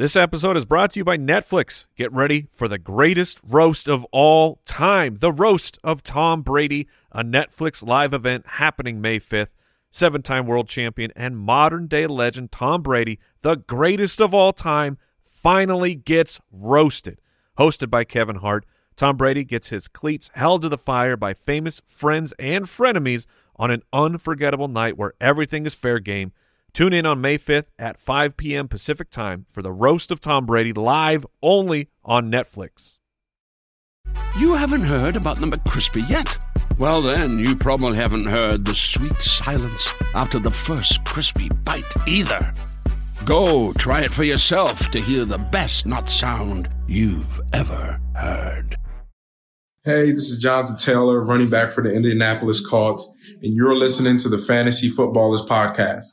This episode is brought to you by Netflix. Get ready for the greatest roast of all time, the roast of Tom Brady, a Netflix live event happening May 5th. Seven-time world champion and modern-day legend Tom Brady, the greatest of all time, finally gets roasted. Hosted by Kevin Hart, Tom Brady gets his cleats held to the fire by famous friends and frenemies on an unforgettable night where everything is fair game. Tune in on May 5th at 5 p.m. Pacific Time for the Roast of Tom Brady, live only on Netflix. You haven't heard about the McCrispy yet? Well, then, you probably haven't heard the sweet silence after the first crispy bite either. Go try it for yourself to hear the best not sound you've ever heard. Hey, this is Jonathan Taylor, running back for the Indianapolis Colts, and you're listening to the Fantasy Footballers Podcast.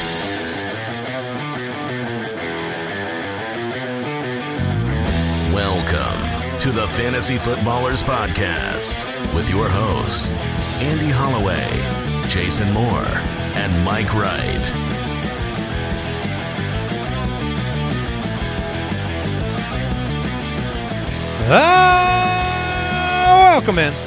Welcome to the Fantasy Footballers Podcast with your hosts, Andy Holloway, Jason Moore, and Mike Wright. Welcome in.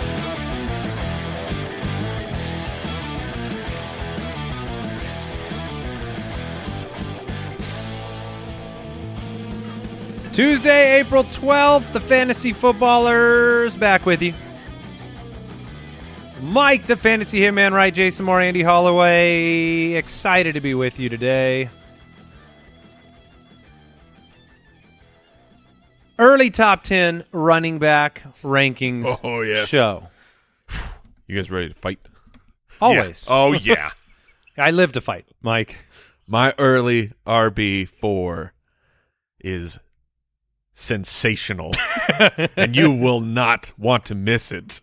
Tuesday, April 12th, the Fantasy Footballers back with you. Mike, the Fantasy Hitman, right? Jason Moore, Andy Holloway. Excited to be with you today. Early top 10 running back rankings show. You guys ready to fight? Always. Yeah. Oh, yeah. I live to fight, Mike. My early RB4 is sensational, and you will not want to miss it.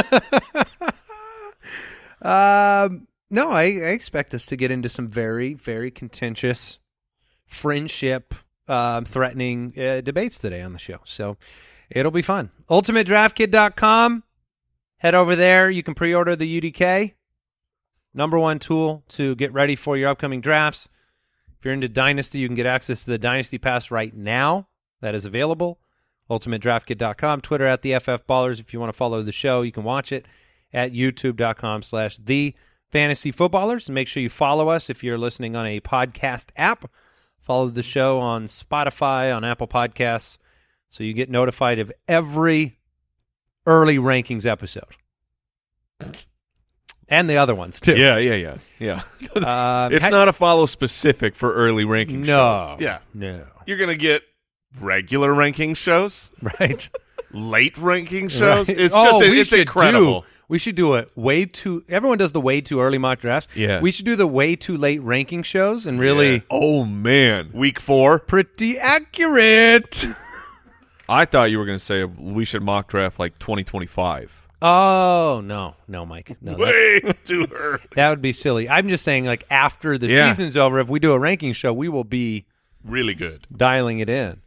No, I expect us to get into some very, very contentious friendship threatening debates today on the show. So it'll be fun. UltimateDraftKit.com. Head over there. You can pre-order the UDK. #1 tool to get ready for your upcoming drafts. If you're into Dynasty, you can get access to the Dynasty Pass right now. That is available. UltimateDraftKit.com. Twitter at the FFBallers. If you want to follow the show, you can watch it at YouTube.com/TheFantasyFootballers. And make sure you follow us if you're listening on a podcast app. Follow the show on Spotify, on Apple Podcasts, so you get notified of every early rankings episode. And the other ones, too. Yeah. It's not a follow specific for early ranking shows. Yeah. No. You're going to get regular ranking shows, Right. late ranking shows. Right. It's just it's incredible. We should do it way too. Everyone does the way too early mock drafts. Yeah. We should do the way too late ranking shows and really Yeah. Oh, man. Week 4. pretty accurate. I thought you were going to say we should mock draft like 2025. Oh, no, Mike. No, Way too early. that would be silly. I'm just saying, like, after the Yeah. season's over, if we do a ranking show, we will be Really good. dialing it in.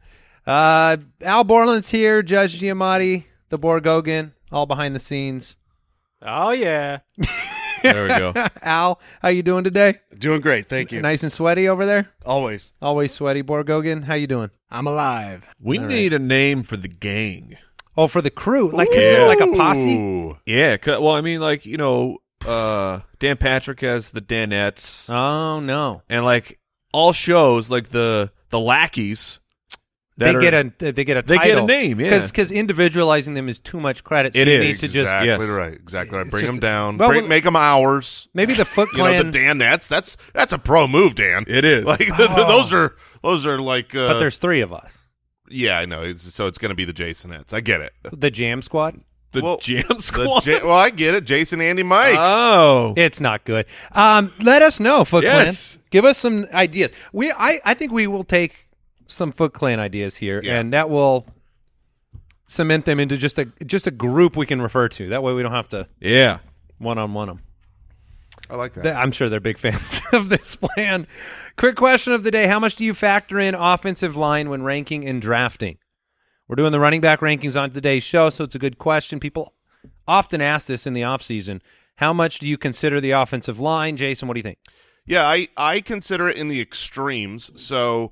Al Borland's here, Judge Giamatti, the Borgogan, all behind the scenes. Oh, yeah. There we go. Al, how you doing today? Doing great, thank you. Nice and sweaty over there? Always. Always sweaty. Borgogan, how you doing? I'm alive. We need a name for the gang. Oh, for the crew. Like, is it like a posse? Ooh. Yeah. Well, I mean, like, you know, Dan Patrick has the Danettes. Oh, no. And, like, all shows, like the lackeys. They get a title. They get a name, yeah. Because individualizing them is too much credit. So It you is. need to just Exactly yes. right. Exactly right. It's Bring just- them down. well, Make them ours. maybe the Foot You know, Clan. the Danettes. That's a pro move, Dan. It is. Like those are like. But there's 3 of us. Yeah, I know. So it's going to be the Jasonettes. I get it. The Jam Squad. the Jam Squad. Well, I get it. Jason, Andy, Mike. Oh. It's not good. Let us know, Foot Yes. Clan. Give us some ideas. I think we will take some Foot Clan ideas here, Yeah. and that will cement them into just a group we can refer to. That way we don't have to Yeah. one-on-one them. I like that. I'm sure they're big fans of this plan. Quick question of the day. How much do you factor in offensive line when ranking and drafting? We're doing the running back rankings on today's show, so it's a good question. People often ask this in the offseason. How much do you consider the offensive line? Jason, what do you think? Yeah, I consider it in the extremes. So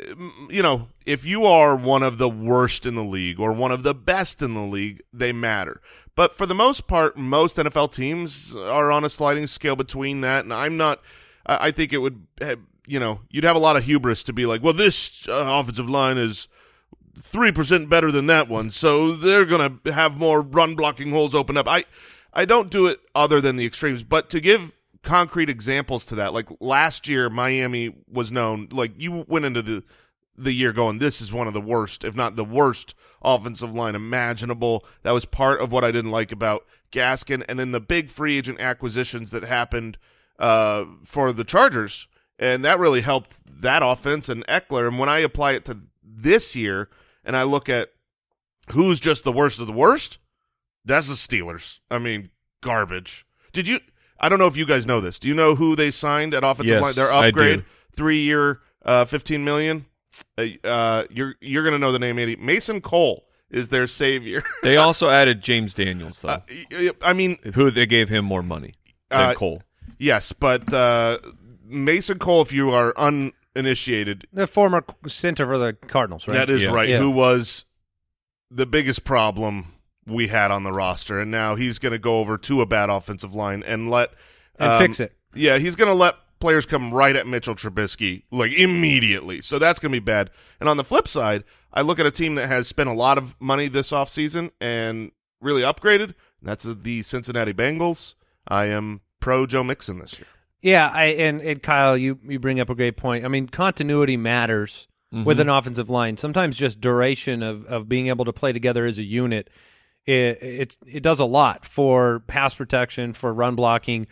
if you are one of the worst in the league or one of the best in the league, they matter. But for the most part, most NFL teams are on a sliding scale between that, and I think it would you'd have a lot of hubris to be like, well, this offensive line is 3% better than that one, so they're going to have more run-blocking holes open up. I don't do it other than the extremes, but to give concrete examples to that, like last year, Miami was known, like you went into the year going, this is one of the worst, if not the worst, offensive line imaginable. That was part of what I didn't like about Gaskin, and then the big free agent acquisitions that happened for the Chargers, and that really helped that offense and Eckler. And when I apply it to this year, and I look at who's just the worst of the worst, that's the Steelers. I mean, garbage. I don't know if you guys know this. Do you know who they signed at offensive line? Their upgrade, 3-year, $15 million. You're going to know the name, Andy. Mason Cole is their savior. They also added James Daniels, though. I mean, who they gave him more money than Cole. Yes, but Mason Cole, if you are uninitiated, the former center for the Cardinals, right? That is right. Yeah. Who was the biggest problem we had on the roster, and now he's going to go over to a bad offensive line and fix it. Yeah, he's going to let players come right at Mitchell Trubisky like immediately. So that's going to be bad. And on the flip side, I look at a team that has spent a lot of money this offseason and really upgraded. And that's the Cincinnati Bengals. I am pro Joe Mixon this year. Yeah, and Kyle, you bring up a great point. I mean, continuity matters with an offensive line. Sometimes just duration of being able to play together as a unit, it does a lot for pass protection, for run blocking.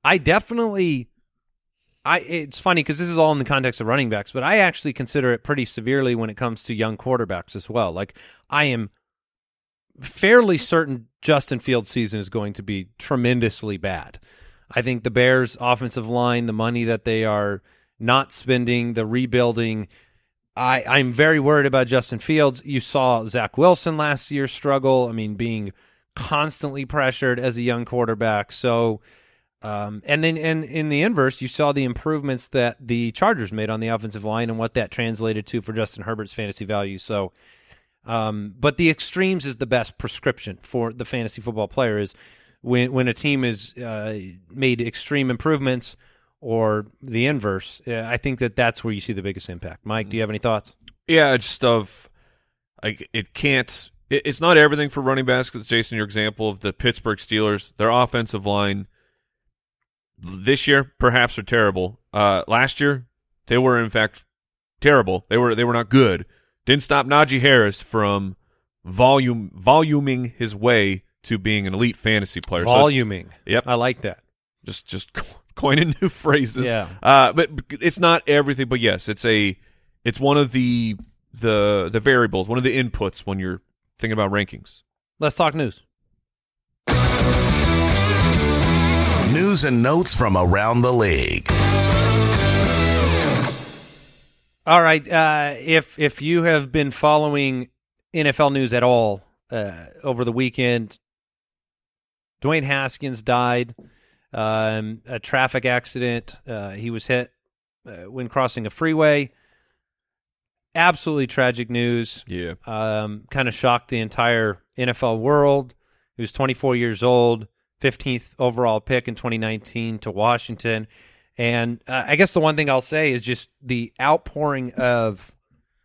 It's funny because this is all in the context of running backs, but I actually consider it pretty severely when it comes to young quarterbacks as well. Like, I am fairly certain Justin Fields' season is going to be tremendously bad. I think the Bears' offensive line, the money that they are not spending, the rebuilding, I'm very worried about Justin Fields. You saw Zach Wilson last year struggle, being constantly pressured as a young quarterback. So, and then in the inverse, you saw the improvements that the Chargers made on the offensive line and what that translated to for Justin Herbert's fantasy value. So, but the extremes is the best prescription for the fantasy football player is when a team is made extreme improvements or the inverse. I think that's where you see the biggest impact. Mike, do you have any thoughts? Yeah, it's not everything for running backs. Because Jason, your example of the Pittsburgh Steelers, their offensive line this year perhaps are terrible. Last year they were in fact terrible. They were not good. Didn't stop Najee Harris from voluming his way to being an elite fantasy player. Voluming. So yep. I like that. Just coining new phrases. Yeah. But it's not everything. But yes, it's one of the variables, one of the inputs when you're thinking about rankings. Let's talk news. News and notes from around the league. All right. If you have been following NFL news at all over the weekend, Dwayne Haskins died. A traffic accident. He was hit when crossing a freeway. Absolutely tragic news. Yeah. Kind of shocked the entire NFL world. He was 24 years old, 15th overall pick in 2019 to Washington. And I guess the one thing I'll say is just the outpouring of,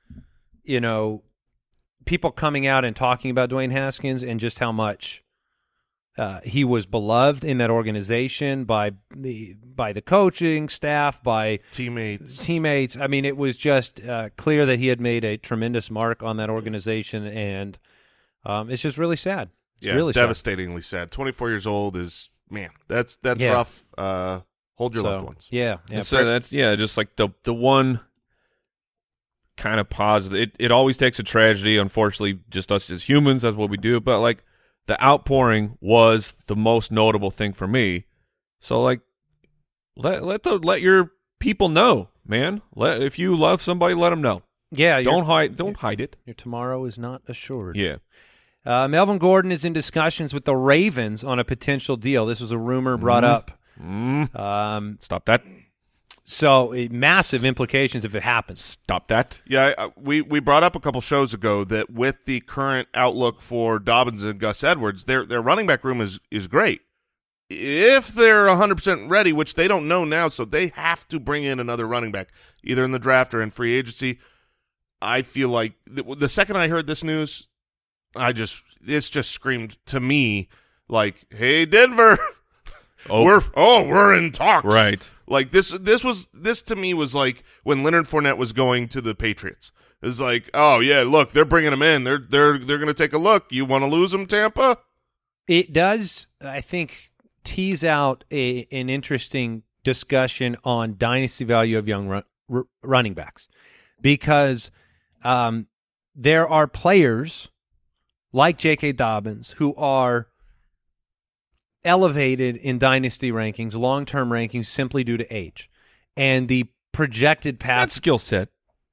people coming out and talking about Dwayne Haskins and just how much he was beloved in that organization by the coaching staff, by teammates. I mean, it was just clear that he had made a tremendous mark on that organization, and it's just really sad. It's really devastatingly sad. 24 years old is, man, that's rough. Hold your loved ones. Yeah. So that's just like the one kind of positive. It always takes a tragedy, unfortunately, just us as humans, that's what we do, but like the outpouring was the most notable thing for me. So like let your people know, man. If you love somebody, let them know. Yeah, don't hide it. Your tomorrow is not assured. Yeah. Melvin Gordon is in discussions with the Ravens on a potential deal. This was a rumor brought up. Stop that. So massive implications if it happens. Stop that. Yeah, we brought up a couple shows ago that with the current outlook for Dobbins and Gus Edwards, their running back room is great. If they're 100% ready, which they don't know now, so they have to bring in another running back, either in the draft or in free agency. I feel like the second I heard this news, it's just screamed to me like, "Hey, Denver, we're in talks." Right. Like this to me was like when Leonard Fournette was going to the Patriots. It's like, oh yeah, look, they're bringing him in. They're going to take a look. You want to lose him, Tampa? It does, I think, tease out an interesting discussion on dynasty value of young running backs, because there are players like J.K. Dobbins who are elevated in dynasty rankings, long-term rankings, simply due to age. And the projected path... That's skill set.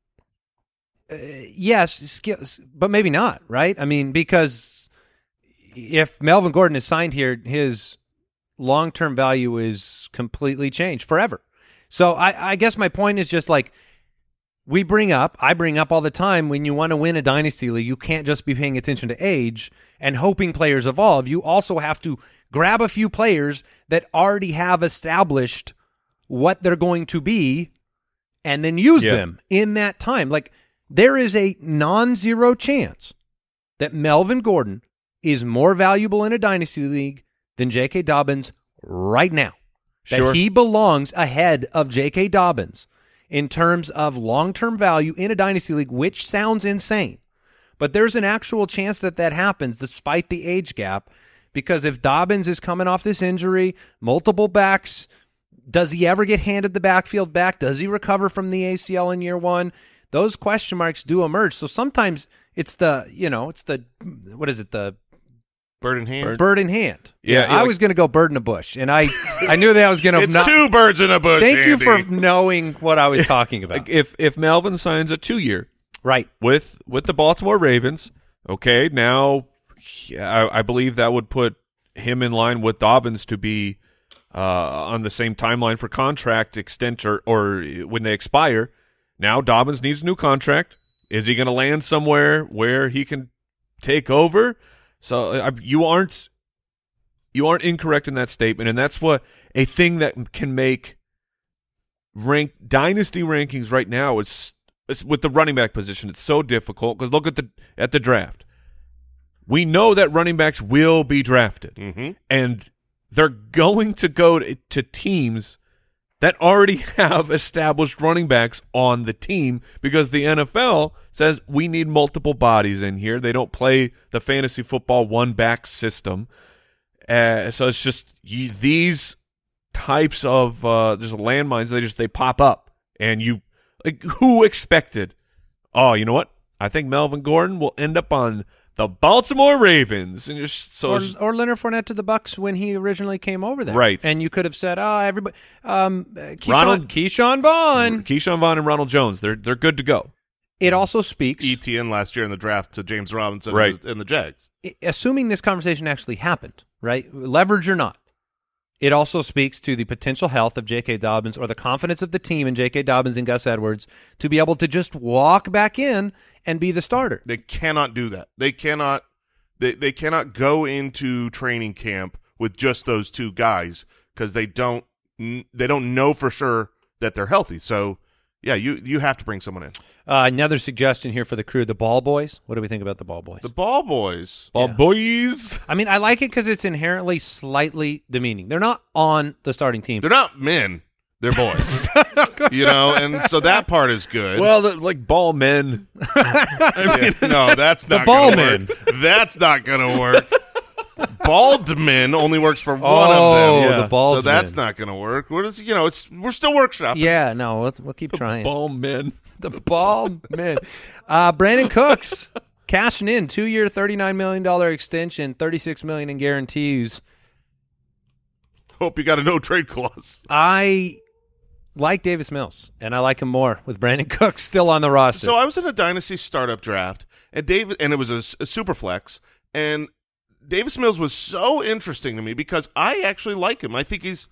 Yes, skills, but maybe not, right? I mean, because if Melvin Gordon is signed here, his long-term value is completely changed forever. So I guess my point is just like, I bring up all the time, when you want to win a dynasty league, you can't just be paying attention to age and hoping players evolve. You also have to grab a few players that already have established what they're going to be and then use them in that time. Like, there is a non-zero chance that Melvin Gordon is more valuable in a dynasty league than J.K. Dobbins right now. That he belongs ahead of J.K. Dobbins in terms of long-term value in a dynasty league, which sounds insane. But there's an actual chance that happens despite the age gap, because if Dobbins is coming off this injury, multiple backs, does he ever get handed the backfield back? Does he recover from the ACL in year one? Those question marks do emerge. So sometimes it's the bird in hand. Bird in hand. Yeah, I was going to go bird in a bush, and I knew that I was going to. It's two birds in a bush. Thank you Andy. for knowing what I was talking about. If Melvin signs a 2-year, right, with the Baltimore Ravens, okay, now I believe that would put him in line with Dobbins to be on the same timeline for contract extension or when they expire. Now Dobbins needs a new contract. Is he going to land somewhere where he can take over? So you aren't incorrect in that statement, and that's what a thing that can make dynasty rankings right now is with the running back position. It's so difficult because look at the draft. We know that running backs will be drafted, and they're going to go to teams that already have established running backs on the team, because the NFL says we need multiple bodies in here. They don't play the fantasy football one-back system. So it's just these types of there's landmines. They pop up, and who expected? Oh, you know what? I think Melvin Gordon will end up on the Baltimore Ravens, and or Leonard Fournette to the Bucs when he originally came over there, right? And you could have said, everybody, Keyshawn Vaughn and Ronald Jones, they're good to go. It also speaks ETN last year in the draft to James Robinson, right, in the Jags. Assuming this conversation actually happened, right? Leverage or not, it also speaks to the potential health of J.K. Dobbins, or the confidence of the team in J.K. Dobbins and Gus Edwards to be able to just walk back in and be the starter. They cannot do that. They cannot go into training camp with just those two guys, because they don't know for sure that they're healthy. So, yeah, you have to bring someone in. Another suggestion here for the crew, the Ball Boys. What do we think about the Ball Boys? The Ball Boys. Boys. I mean, I like it because it's inherently slightly demeaning. They're not on the starting team. They're not men. They're boys. And so that part is good. Well, like ball men. No, that's not the ball men. That's not going to work. Bald men only works for one of them. Yeah. The bald so that's men. not going to work. We're just, we're still workshopping. Yeah, no, we'll keep trying. Ball men. The ball men. Brandon Cooks cashing in 2-year, $39 million extension, $36 million in guarantees. Hope you got a no trade clause. I like Davis Mills, and I like him more with Brandon Cooks still on the roster. So I was in a dynasty startup draft, and it was a super flex, and Davis Mills was so interesting to me because I actually like him. I think he's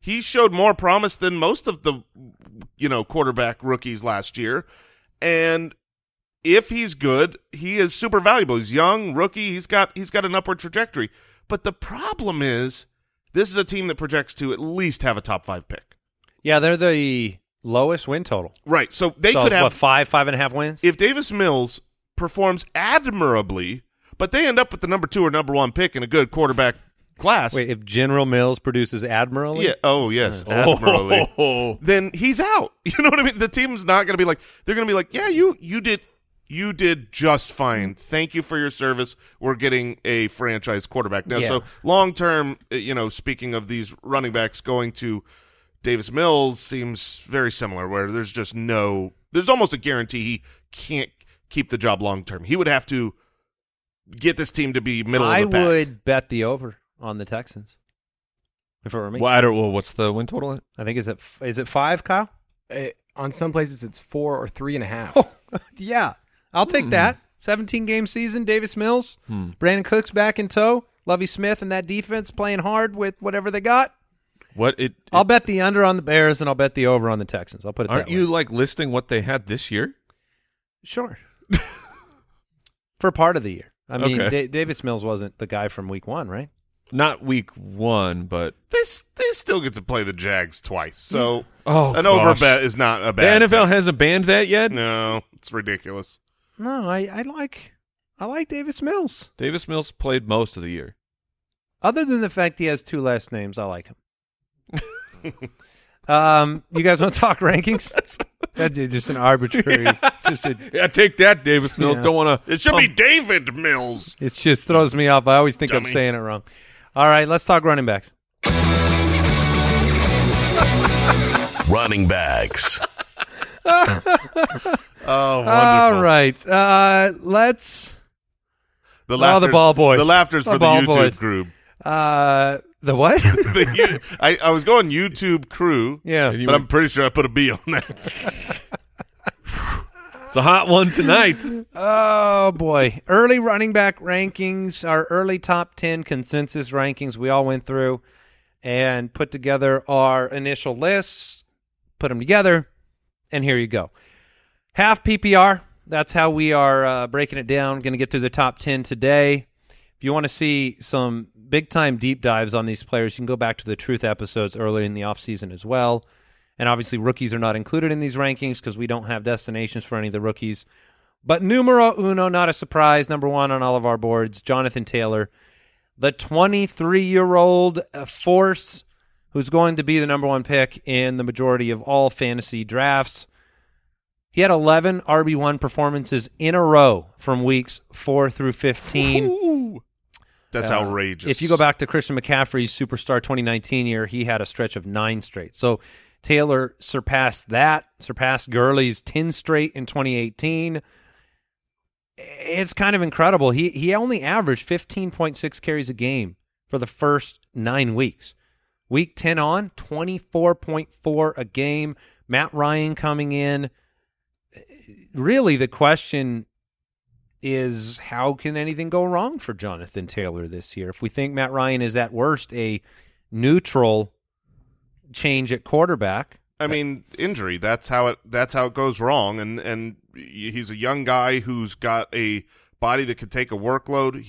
he showed more promise than most of the, quarterback rookies last year. And if he's good, he is super valuable. He's young, rookie. He's got an upward trajectory. But the problem is, this is a team that projects to at least have a top 5 pick. Yeah, they're the lowest win total. Right. So they could have 5.5 wins. If Davis Mills performs admirably, but they end up with the number 2 or number 1 pick in a good quarterback class. Wait, if General Mills produces admirably? Yeah. Oh, yes. Admirably. Then he's out. You know what I mean? The team's not going to be like, they're going to be like, yeah, you did just fine. Thank you for your service. We're getting a franchise quarterback now. Yeah. So long term, speaking of these running backs, going to Davis Mills seems very similar, where there's almost a guarantee he can't keep the job long term. He would have to get this team to be middle of the pack. I would bet the over on the Texans if it were me. Well, what's the win total at? I think is it 5, Kyle? On some places, it's 4 or 3.5. Oh, yeah. I'll take that. 17-game season, Davis Mills. Brandon Cooks back in tow. Lovie Smith and that defense playing hard with whatever they got. I'll bet the under on the Bears, and I'll bet the over on the Texans. I'll put it that way. Aren't you listing what they had this year? Sure. For part of the year. I mean, Okay. Davis Mills wasn't the guy from week 1, right? Not week 1, but They still get to play the Jags twice, so an over bet is not a The bad NFL thing. hasn't banned that yet? No, it's ridiculous. No, I like Davis Mills. Davis Mills played most of the year. Other than the fact he has 2 last names, I like him. You guys want to talk rankings? That's just an arbitrary. Yeah, take that, Davis Mills. Yeah. Don't want to. It should be David Mills. It just throws me off. I always think Dummy. I'm saying it wrong. All right, let's talk running backs. Running backs. Oh, wonderful. All right, let's. The the ball boys. The laughter's The for the ball YouTube boys. group. The what? I was going YouTube crew, Yeah. but I'm pretty sure I put a B on that. It's a hot one tonight. Oh, boy. Early running back rankings, our early top 10 consensus rankings we all went through and put together our initial lists, put them together, and here you go. Half PPR, that's how we are breaking it down. Going to get through the top 10 today. If you want to see some big-time deep dives on these players, you can go back to the Truth episodes early in the offseason as well. And obviously rookies are not included in these rankings because we don't have destinations for any of the rookies. But numero uno, not a surprise, number 1 on all of our boards, Jonathan Taylor, the 23-year-old force who's going to be the number 1 pick in the majority of all fantasy drafts. He had 11 RB1 performances in a row from weeks 4 through 15. That's outrageous. If you go back to Christian McCaffrey's Superstar 2019 year, he had a stretch of 9 straight. So Taylor surpassed Gurley's 10 straight in 2018. It's kind of incredible. He only averaged 15.6 carries a game for the first 9 weeks. Week 10 on, 24.4 a game. Matt Ryan coming in. Really, the question is, how can anything go wrong for Jonathan Taylor this year? If we think Matt Ryan is at worst a neutral change at quarterback. I mean, injury. That's how it goes wrong. And he's a young guy who's got a body that could take a workload.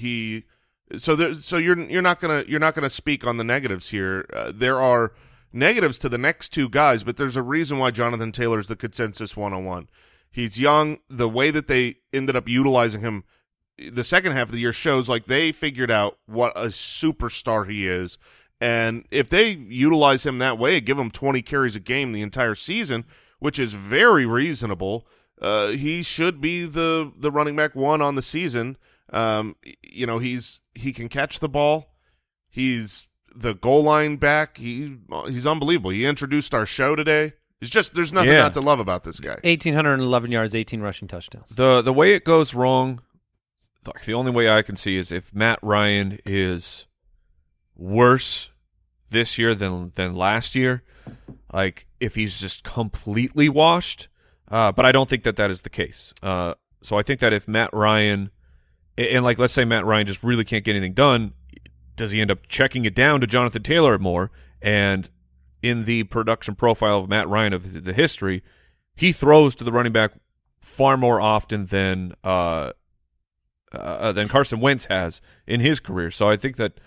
So you're not gonna speak on the negatives here. There are negatives to the next 2 guys, but there's a reason why Jonathan Taylor is the consensus 101. He's young. The way that they ended up utilizing him the second half of the year shows like they figured out what a superstar he is. And if they utilize him that way, give him 20 carries a game the entire season, which is very reasonable, he should be the running back 1 on the season. He can catch the ball. He's the goal line back. He's unbelievable. He introduced our show today. There's nothing not to love about this guy. 1,811 yards, 18 rushing touchdowns. The way it goes wrong, the only way I can see is if Matt Ryan is worse this year than last year, like if he's just completely washed. But I don't think that is the case. So I think that if Matt Ryan, and like let's say Matt Ryan just really can't get anything done, does he end up checking it down to Jonathan Taylor more? And in the production profile of Matt Ryan of the history, he throws to the running back far more often than Carson Wentz has in his career. So I think that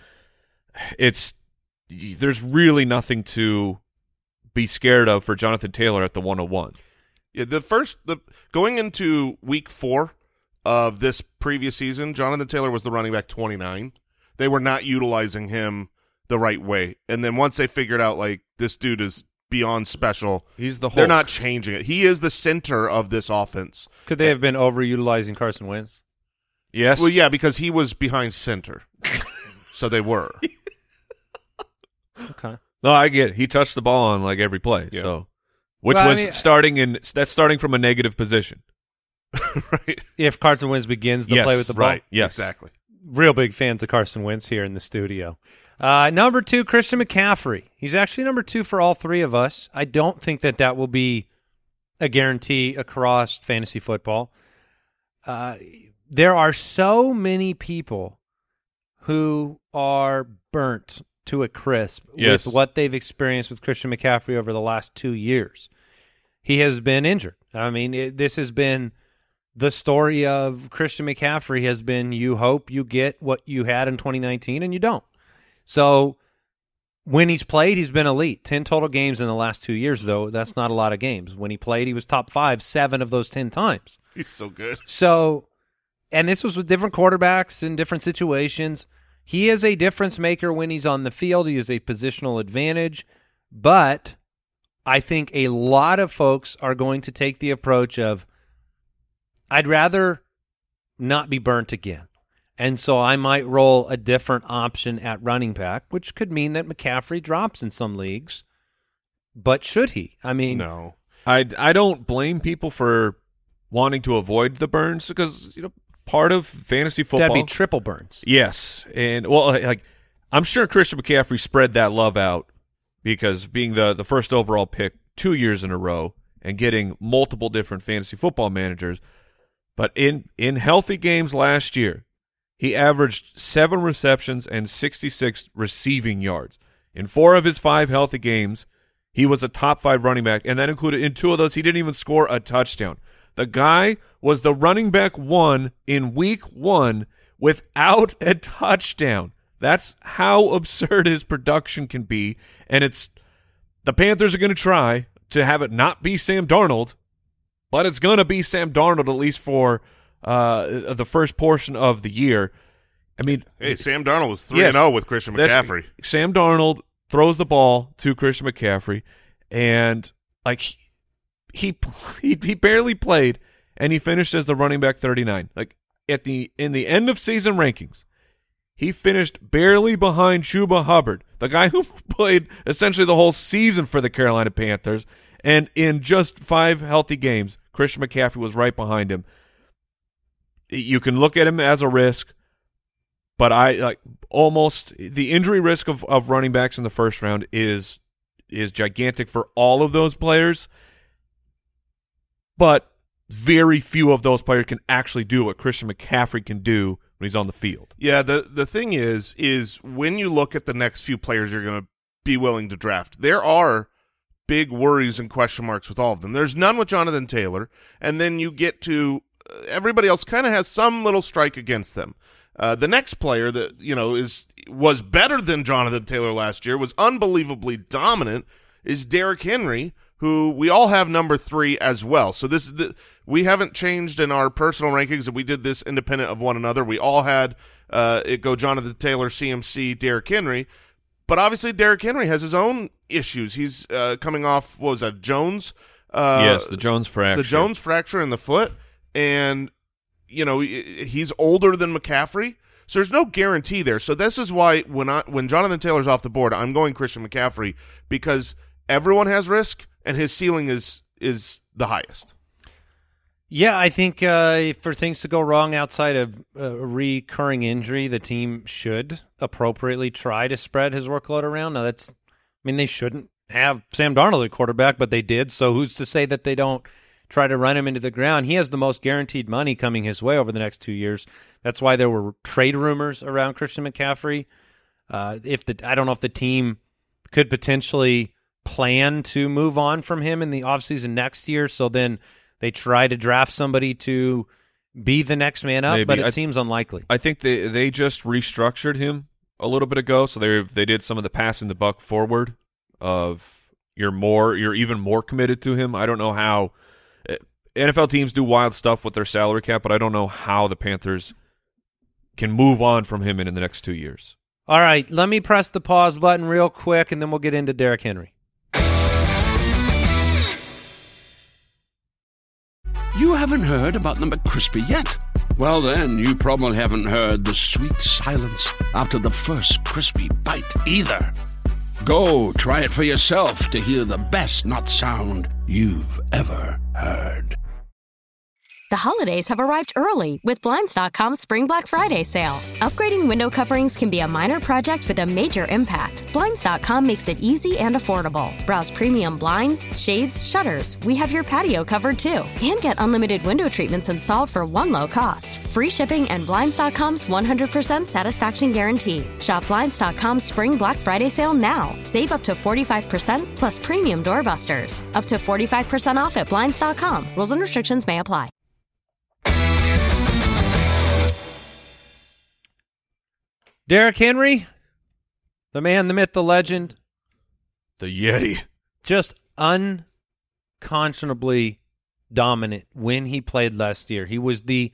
there's really nothing to be scared of for Jonathan Taylor at the 101. Yeah, going into week 4 of this previous season, Jonathan Taylor was the running back 29. They were not utilizing him the right way. And then once they figured out, like, this dude is beyond special, he's the Hulk. They're not changing it. He is the center of this offense. Could they have been overutilizing Carson Wentz? Yes. Well, yeah, because he was behind center. So they were. Okay. No, I get it. He touched the ball on like every play. Yeah. So, that's starting from a negative position. Right. If Carson Wentz begins to play with the ball. Right. Yes. Exactly. Real big fans of Carson Wentz here in the studio. Number 2, Christian McCaffrey. He's actually number 2 for all three of us. I don't think that will be a guarantee across fantasy football. There are so many people who are burnt to a crisp with what they've experienced with Christian McCaffrey over the last 2 years. He has been injured. I mean, this has been the story of Christian McCaffrey has been you hope you get what you had in 2019 and you don't. So when he's played, he's been elite. 10 total games in the last 2 years, though. That's not a lot of games. When he played, he was top 5 7 of those 10 times. He's so good. So, and this was with different quarterbacks in different situations. He is a difference maker when he's on the field. He is a positional advantage. But I think a lot of folks are going to take the approach of, I'd rather not be burnt again. And so I might roll a different option at running back, which could mean that McCaffrey drops in some leagues. But should he? I mean, no. I don't blame people for wanting to avoid the burns because, part of fantasy football. That'd be triple burns. Yes. And, I'm sure Christian McCaffrey spread that love out because being the first overall pick 2 years in a row and getting multiple different fantasy football managers. But in healthy games last year, he averaged 7 receptions and 66 receiving yards. In 4 of his 5 healthy games, he was a top 5 running back, and that included in 2 of those, he didn't even score a touchdown. The guy was the running back 1 in week 1 without a touchdown. That's how absurd his production can be, and the Panthers are going to try to have it not be Sam Darnold, but it's going to be Sam Darnold at least for the first portion of the year. I mean, hey, Sam Darnold was 3-0 with Christian McCaffrey. Sam Darnold throws the ball to Christian McCaffrey, and like he barely played, and he finished as the running back 39. Like in the end of season rankings, he finished barely behind Chuba Hubbard, the guy who played essentially the whole season for the Carolina Panthers, and in just 5 healthy games, Christian McCaffrey was right behind him. You can look at him as a risk, but almost the injury risk of running backs in the first round is gigantic for all of those players. But very few of those players can actually do what Christian McCaffrey can do when he's on the field. Yeah, the thing is when you look at the next few players you're going to be willing to draft, there are big worries and question marks with all of them. There's none with Jonathan Taylor, and then you get to everybody else kind of has some little strike against them. The next player that was better than Jonathan Taylor last year, was unbelievably dominant, is Derrick Henry, who we all have number 3 as well. So this is we haven't changed in our personal rankings, and we did this independent of one another. We all had it go Jonathan Taylor, CMC, Derrick Henry. But obviously Derrick Henry has his own issues. He's coming off, what was that, Jones? Yes, the Jones fracture. The Jones fracture in the foot. And, he's older than McCaffrey, so there's no guarantee there. So this is why when Jonathan Taylor's off the board, I'm going Christian McCaffrey, because everyone has risk, and his ceiling is the highest. Yeah, I think for things to go wrong outside of a recurring injury, the team should appropriately try to spread his workload around. Now, they shouldn't have Sam Darnold at quarterback, but they did, so who's to say that they don't try to run him into the ground? He has the most guaranteed money coming his way over the next 2 years. That's why there were trade rumors around Christian McCaffrey. I don't know if the team could potentially plan to move on from him in the offseason next year. So then they try to draft somebody to be the next man up, Maybe. but it seems unlikely. I think they just restructured him a little bit ago, so they did some of the passing the buck forward of you're even more committed to him. I don't know how NFL teams do wild stuff with their salary cap, but I don't know how the Panthers can move on from him in the next 2 years. All right, let me press the pause button real quick, and then we'll get into Derrick Henry. You haven't heard about the McCrispy yet? Well, then, you probably haven't heard the sweet silence after the first crispy bite either. Go try it for yourself to hear the best nut sound you've ever heard. The holidays have arrived early with Blinds.com's Spring Black Friday sale. Upgrading window coverings can be a minor project with a major impact. Blinds.com makes it easy and affordable. Browse premium blinds, shades, shutters. We have your patio covered too. And get unlimited window treatments installed for one low cost. Free shipping and Blinds.com's 100% satisfaction guarantee. Shop Blinds.com's Spring Black Friday sale now. Save up to 45% plus premium doorbusters. Up to 45% off at Blinds.com. Rules and restrictions may apply. Derrick Henry, the man, the myth, the legend, The Yeti. just unconscionably dominant when he played last year. He was the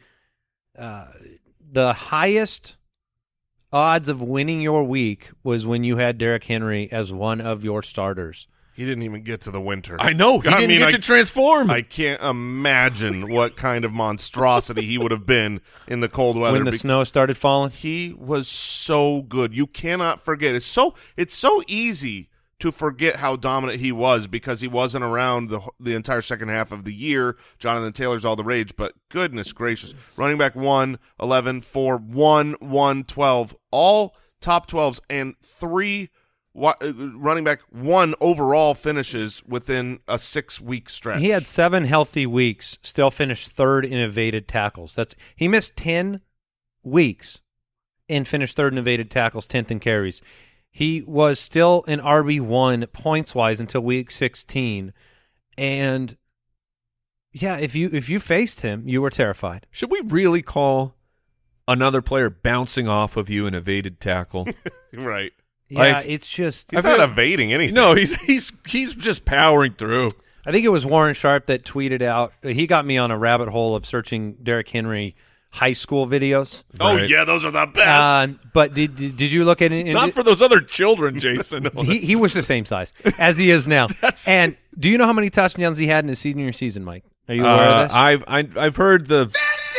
highest odds of winning your week was when you had Derrick Henry as one of your starters. He didn't even get to the winter. I know. He didn't get to transform. I can't imagine what kind of monstrosity he would have been in the cold weather. When the snow started falling? He was so good. You cannot forget. It's so easy to forget how dominant he was because he wasn't around the entire second half of the year. Jonathan Taylor's all the rage, but goodness gracious. Running back 1, 11, 4, 1, 1, 12, all top 12s, and 3 running back 1 overall finishes within a 6-week stretch. He had 7 healthy weeks, still finished third in evaded tackles. He missed 10 weeks and finished third in evaded tackles, 10th in carries. He was still an RB1 points-wise until week 16. And, yeah, if you faced him, you were terrified. Should we really call another player bouncing off of you an evaded tackle? Right. Yeah, Like, it's just... He's not evading anything. No, he's just powering through. I think it was Warren Sharp that tweeted out. He got me on a rabbit hole of searching Derrick Henry high school videos. Oh, Right. yeah, those are the best. But did you look at it? Not for those other children, Jason. He was the same size as he is now. And do you know how many touchdowns he had in his senior season, Mike? Are you aware of this? I've heard the.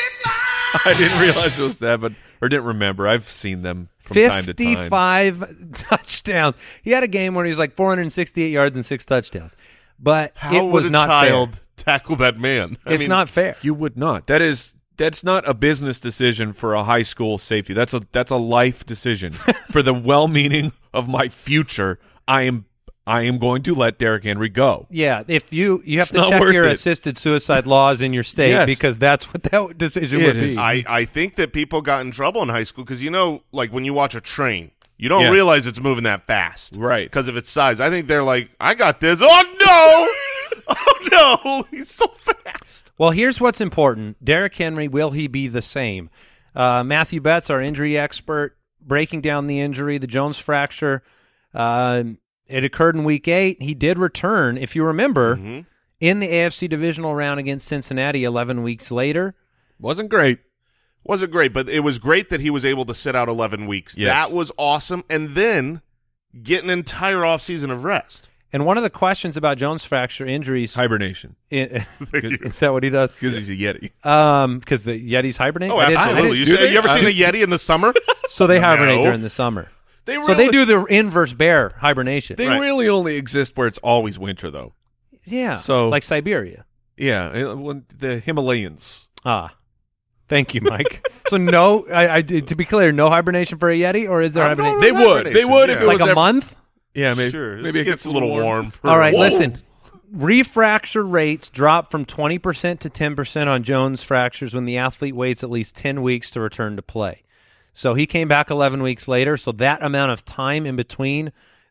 I didn't realize it was that, or didn't remember. I've seen them from time to time. 55 touchdowns. He had a game where he was like 468 yards and 6 touchdowns. But How it was would a not child fair. tackle that man? It's not fair. You would not. That's not a business decision for a high school safety. That's a life decision. For the well-meaning of my future, I am going to let Derrick Henry go. Yeah, if you have It's to not check worth your it. assisted suicide laws in your state Yes. because that's what that decision It would is. be. I think that people got in trouble in high school because, like when you watch a train, you don't Yeah. realize it's moving that fast. Right. Because of its size. I think they're like, I got this. Oh, no. Oh, no. He's so fast. Well, here's what's important. Derrick Henry, will he be the same? Matthew Betts, our injury expert, breaking down the injury, the Jones fracture. It occurred in Week 8. He did return, if you remember, in the AFC divisional round against Cincinnati 11 weeks later. Wasn't great. Wasn't great, but it was great that he was able to sit out 11 weeks. Yes. That was awesome. And then get an entire offseason of rest. And one of the questions about Jones fracture injuries, Hibernation. is that what he does? Because he's a Yeti. Because the Yetis hibernate? Oh, I didn't- absolutely. You ever seen a Yeti in the summer? So they hibernate No. during the summer. They So they do the inverse bear hibernation. They Right. really only exist where it's always winter, though. Yeah, So- like Siberia. Yeah, the Himalayans. Thank you, Mike. So no, to be clear, no hibernation for a Yeti, or is there I'm hibernation? going They with would. They hibernation, would if yeah. it Like was a month? Yeah, maybe. Sure. Maybe it gets a little warm. All right, Whoa. listen. Refracture rates drop from 20% to 10% on Jones fractures when the athlete waits at least 10 weeks to return to play. So he came back 11 weeks later, so that amount of time in between,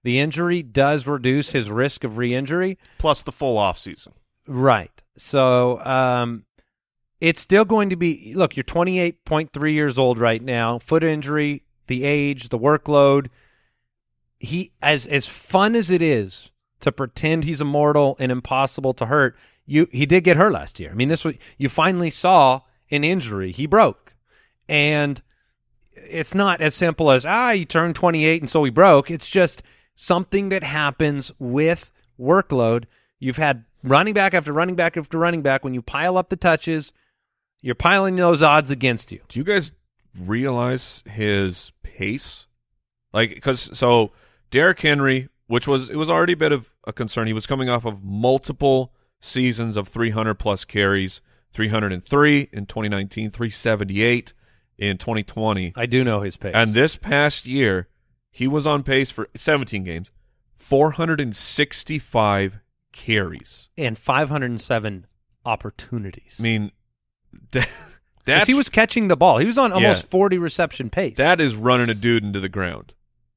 The injury does reduce his risk of re-injury. Plus the full offseason. Right. So it's still going to be – look, you're 28.3 years old right now. Foot injury, the age, the workload. He as fun as it is to pretend he's immortal and impossible to hurt, he did get hurt last year. I mean, this was, you finally saw an injury. He broke. And it's not as simple as, he turned 28 and so he broke. It's just something that happens with workload. You've had running back after running back after running back. When you pile up the touches, you're piling those odds against you. Do you guys realize his pace? So Derrick Henry, it was already a bit of a concern. He was coming off of multiple seasons of 300-plus carries, 303 in 2019, 378 in 2020. I do know his pace. And this past year, he was on pace for 17 games, 465 carries. And 507 opportunities. I mean, he was catching the ball. He was on almost 40 reception pace. That is running a dude into the ground.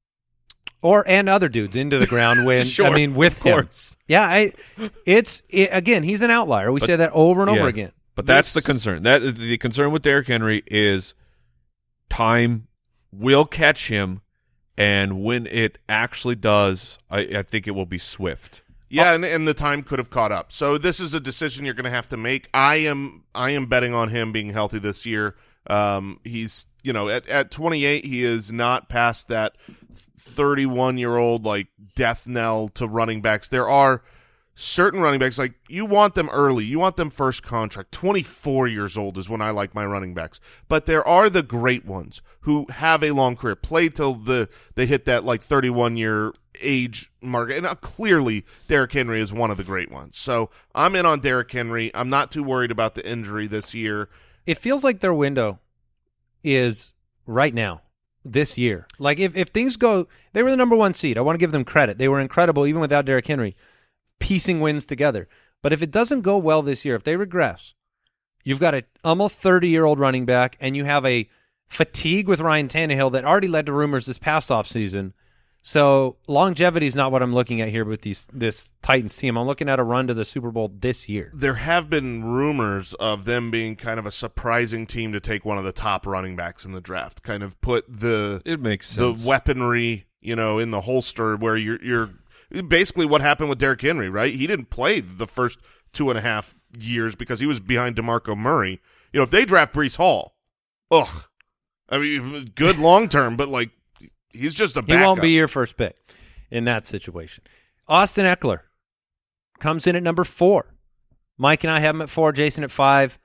And other dudes into the ground with him. Yeah, again, he's an outlier. We say that over and over again. But that's the concern. The concern with Derrick Henry is time will catch him, and when it actually does, I think it will be swift. Yeah, and the time could have caught up. So this is a decision you're going to have to make. I am betting on him being healthy this year. He's at 28, he is not past that 31-year-old like death knell to running backs. There are certain running backs, like, you want them early. You want them first contract. 24 years old is when I like my running backs. But there are the great ones who have a long career, play till they hit that like 31-year age mark. And clearly Derrick Henry is one of the great ones. So I'm in on Derrick Henry. I'm not too worried about the injury this year. It feels like their window is right now, this year. Like if things go, they were the number one seed. I want to give them credit. They were incredible even without Derrick Henry, piecing wins together. But if it doesn't go well this year, if they regress, you've got a almost 30-year-old running back, and you have a fatigue with Ryan Tannehill that already led to rumors this past offseason. So longevity is not what I'm looking at here with this Titans team. I'm looking at a run to the Super Bowl this year. There have been rumors of them being kind of a surprising team to take one of the top running backs in the draft, kind of put it makes sense. The weaponry, in the holster, where you're basically what happened with Derrick Henry, right? He didn't play the first 2.5 years because he was behind DeMarco Murray. If they draft Breece Hall, I mean, good long term, but like, he's just a backup. He won't be your first pick in that situation. Austin Eckler comes in at number 4. Mike and I have him at 4, Jason at 5.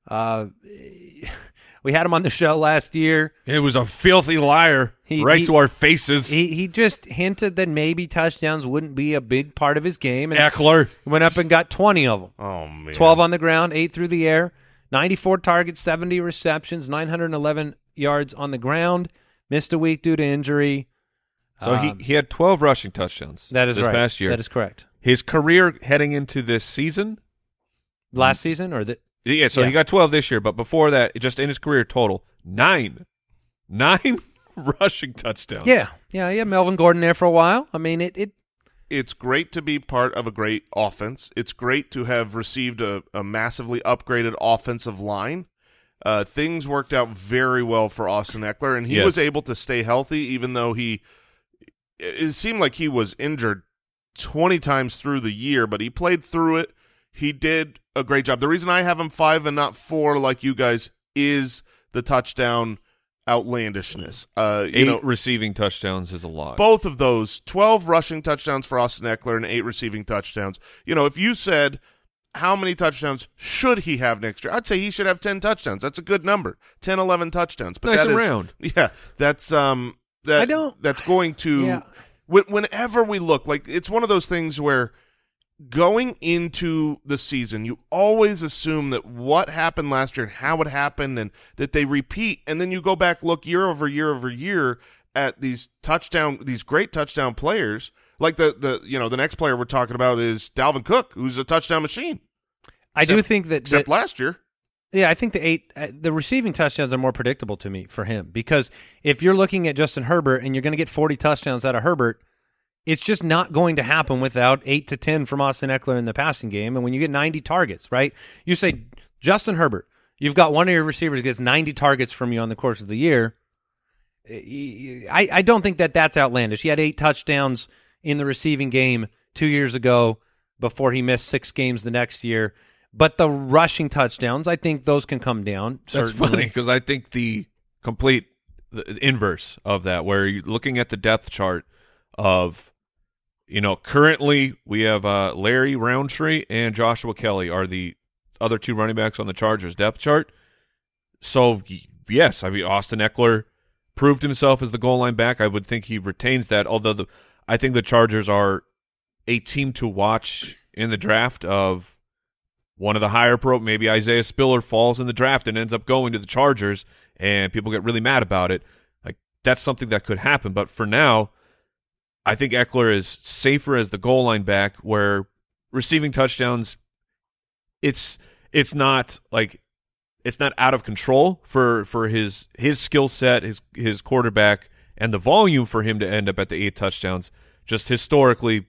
We had him on the show last year. It was a filthy liar to our faces. He just hinted that maybe touchdowns wouldn't be a big part of his game. And Eckler went up and got 20 of them. Oh, man. 12 on the ground, 8 through the air, 94 targets, 70 receptions, 911 yards on the ground. Missed a week due to injury. So he had 12 rushing touchdowns this past year. That is correct. His career heading into this season? Last season? Or he got 12 this year, but before that, just in his career total, 9 rushing touchdowns. Yeah, Melvin Gordon there for a while. I mean, it's great to be part of a great offense. It's great to have received a massively upgraded offensive line. Things worked out very well for Austin Eckler, and he was able to stay healthy, even though it seemed like he was injured 20 times through the year, but he played through it. He did a great job. The reason I have him 5 and not 4 like you guys is the touchdown outlandishness. 8 receiving touchdowns is a lot. Both of those, 12 rushing touchdowns for Austin Eckler and 8 receiving touchdowns. If you said, how many touchdowns should he have next year? I'd say he should have 10 touchdowns. That's a good number. 10, 11 touchdowns. But nice and round. Yeah, that's that's going to whenever we look, like, it's one of those things where going into the season, you always assume that what happened last year and how it happened and that they repeat, and then you go back, look year over year over year at these great touchdown players. Like the next player we're talking about is Dalvin Cook, who's a touchdown machine. I do think that except last year. Yeah, I think the receiving touchdowns are more predictable to me for him, because if you're looking at Justin Herbert and you're going to get 40 touchdowns out of Herbert, it's just not going to happen without 8 to 10 from Austin Eckler in the passing game. And when you get 90 targets, right? You say, Justin Herbert, you've got one of your receivers gets 90 targets from you on the course of the year. I don't think that's outlandish. He had 8 touchdowns in the receiving game 2 years ago before he missed 6 games the next year. But the rushing touchdowns, I think those can come down. That's funny because I think the inverse of that, where you're looking at the depth chart of, currently we have Larry Roundtree and Joshua Kelly are the other 2 running backs on the Chargers depth chart. So, yes, I mean, Austin Eckler proved himself as the goal line back. I would think he retains that, although I think the Chargers are a team to watch in the draft of one of the higher maybe Isaiah Spiller falls in the draft and ends up going to the Chargers, and people get really mad about it. Like, that's something that could happen. But for now, I think Eckler is safer as the goal line back, where receiving touchdowns, it's not out of control for his skill set, his quarterback, and the volume for him to end up at the 8 touchdowns. Just historically,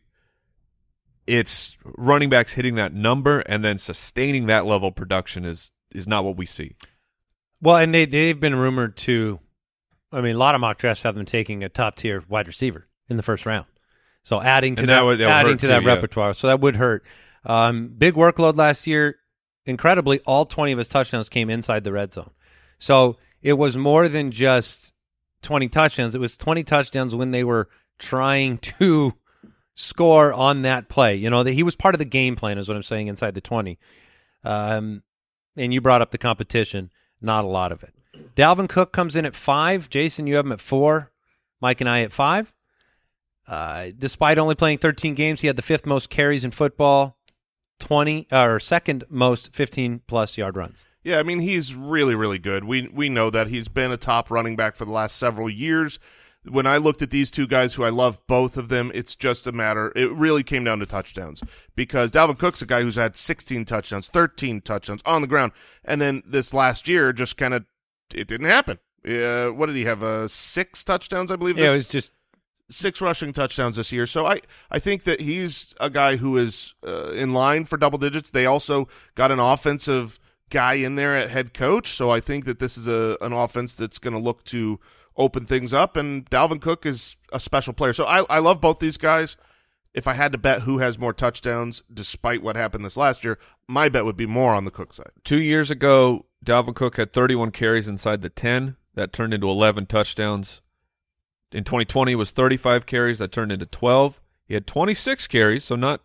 it's running backs hitting that number and then sustaining that level of production is not what we see. Well, and they've been rumored to, a lot of mock drafts have them taking a top-tier wide receiver in the first round. So adding to that repertoire. So that would hurt. Big workload last year. Incredibly, all 20 of his touchdowns came inside the red zone. So it was more than just 20 touchdowns. It was 20 touchdowns when they were trying to score on that play. That he was part of the game plan is what I'm saying inside the 20. And you brought up the competition. Not a lot of it. Dalvin Cook comes in at 5. Jason, you have him at 4. Mike and I at 5. Despite only playing 13 games, he had the 5th most carries in football, 20 or second most 15-plus yard runs. Yeah, I mean, he's really, really good. We know that he's been a top running back for the last several years. When I looked at these 2 guys who I love both of them, it's just a matter – it really came down to touchdowns because Dalvin Cook's a guy who's had 16 touchdowns, 13 touchdowns on the ground, and then this last year just kind of – it didn't happen. What did he have, 6 touchdowns, I believe? Yeah, it was just – 6 rushing touchdowns this year. So I think that he's a guy who is in line for double digits. They also got an offensive guy in there at head coach, so I think that this is an offense that's going to look to – open things up, and Dalvin Cook is a special player. So I love both these guys. If I had to bet who has more touchdowns despite what happened this last year, my bet would be more on the Cook side. 2 years ago, Dalvin Cook had 31 carries inside the 10. That turned into 11 touchdowns. In 2020, it was 35 carries. That turned into 12. He had 26 carries, so not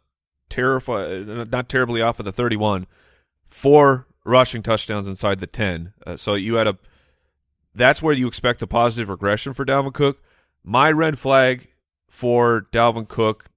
terribly off of the 31. 4 rushing touchdowns inside the 10. So you had that's where you expect a positive regression for Dalvin Cook. My red flag for Dalvin Cook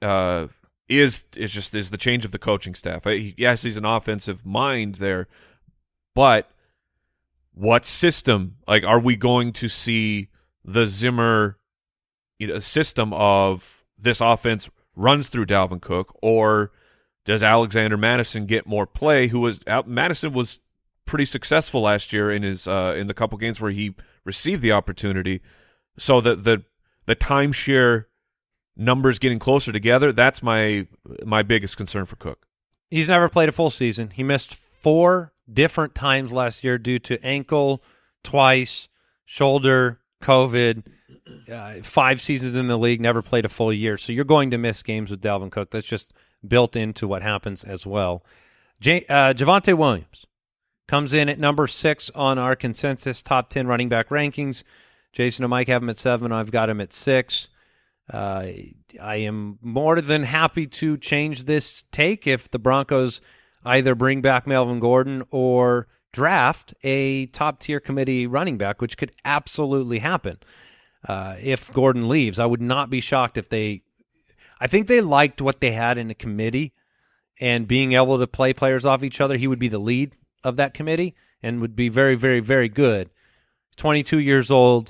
is the change of the coaching staff. Yes, he's an offensive mind there, but what system? Like, are we going to see the Zimmer system of this offense runs through Dalvin Cook, or does Alexander Madison get more play? Madison was pretty successful last year in his in the couple games where he received the opportunity. So the timeshare numbers getting closer together, that's my biggest concern for Cook. He's never played a full season. He missed 4 different times last year due to ankle, twice, shoulder, COVID. 5 seasons in the league, never played a full year. So you're going to miss games with Dalvin Cook. That's just built into what happens as well. Javonte Williams comes in at number 6 on our consensus top 10 running back rankings. Jason and Mike have him at 7. I've got him at 6. I am more than happy to change this take if the Broncos either bring back Melvin Gordon or draft a top-tier committee running back, which could absolutely happen if Gordon leaves. I would not be shocked if I think they liked what they had in the committee and being able to play players off each other. He would be the lead of that committee and would be very, very, very good. 22 years old.